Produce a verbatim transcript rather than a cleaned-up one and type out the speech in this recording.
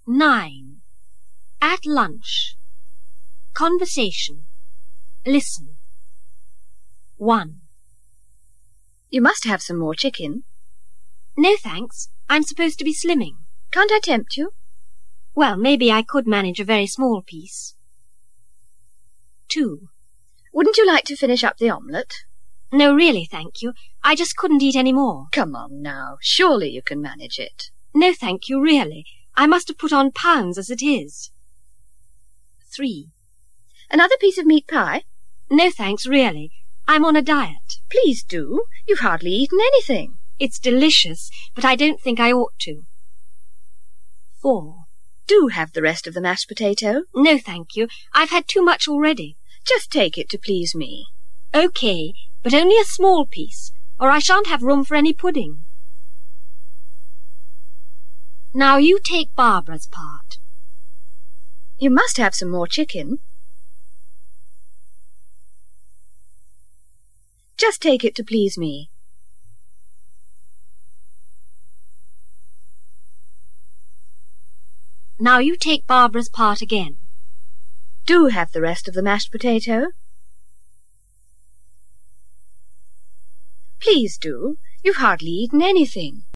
Nine. At lunch. Conversation. Listen. One. You must have some more chicken. No, thanks. I'm supposed to be slimming. Can't I tempt you? Well, maybe I could manage a very small piece. Two. Wouldn't you like to finish up the omelette? No, really, thank you. I just couldn't eat any more. Come on now. Surely you can manage it. No, thank you, really. I must have put on pounds as it is. Three. Another piece of meat pie? No, thanks, really. I'm on a diet. Please do. You've hardly eaten anything. It's delicious, but I don't think I ought to. Four. Do have the rest of the mashed potato. No, thank you. I've had too much already. Just take it to please me. OK, but only a small piece, or I shan't have room for any pudding. Now you take Barbara's part. You must have some more chicken. Just take it to please me. Now you take Barbara's part again. Do have the rest of the mashed potato. Please do. You've hardly eaten anything.